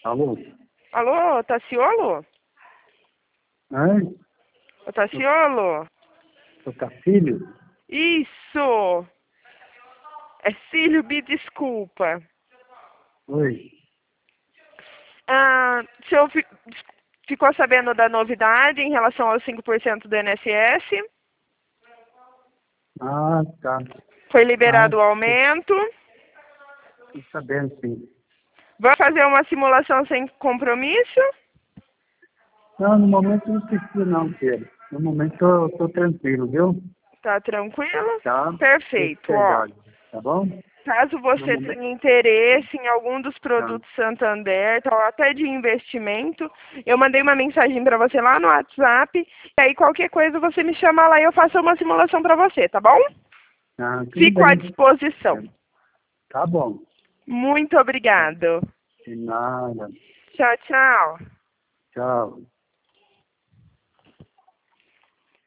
Alô? Alô, Taciolo? Hã? Ô, Taciolo? Sou Cacílio? Isso! É Cílio, me desculpa. Oi. O senhor ficou sabendo da novidade em relação aos 5% do INSS? Ah, tá. Foi Ah, liberado o aumento. tô sabendo, sim. Vamos fazer uma simulação sem compromisso? Não, no momento não precisa não, Pedro. No momento tô tranquilo, viu? Tá tranquilo? Tá? Perfeito, ó. Sossegado, tá bom? Caso No você momento. tenha interesse em algum dos Tá. produtos Santander, tal, até de investimento, eu mandei uma mensagem para você lá no WhatsApp, e aí qualquer coisa você me chama lá e eu faço uma simulação para você, tá bom? Ah, tudo Fico à bem. disposição. Tá bom. Muito obrigado. De nada. Tchau, tchau. Tchau.